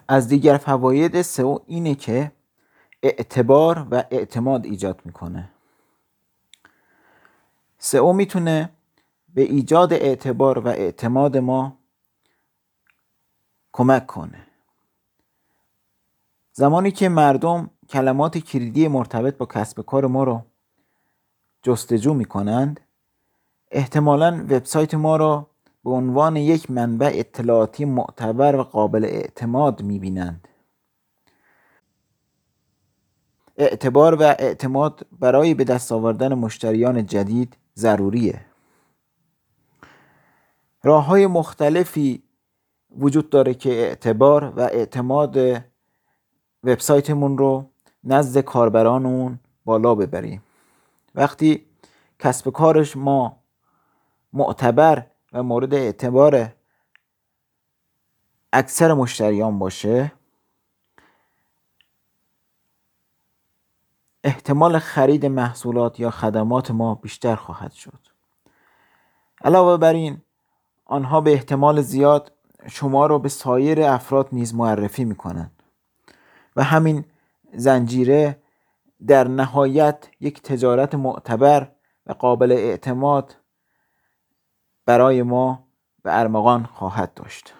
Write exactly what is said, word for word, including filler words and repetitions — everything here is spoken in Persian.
از دیگر فواید سئو اینه که اعتبار و اعتماد ایجاد میکنه. سئو میتونه به ایجاد اعتبار و اعتماد ما کمک کنه. زمانی که مردم کلمات کلیدی مرتبط با کسب کار ما رو جستجو میکنند، احتمالاً وبسایت ما رو به عنوان یک منبع اطلاعاتی معتبر و قابل اعتماد میبینند. اعتبار و اعتماد برای به دست آوردن مشتریان جدید ضروریه. راه‌های مختلفی وجود داره که اعتبار و اعتماد وبسایتمون رو نزد کاربرانمون بالا ببریم. وقتی کسب کارش ما معتبر و مورد اعتبار اکثر مشتریان باشه، احتمال خرید محصولات یا خدمات ما بیشتر خواهد شد. علاوه بر این، آنها به احتمال زیاد شما رو به سایر افراد نیز معرفی میکنند و همین زنجیره در نهایت یک تجارت معتبر و قابل اعتماد برای ما به ارمغان خواهد داشت.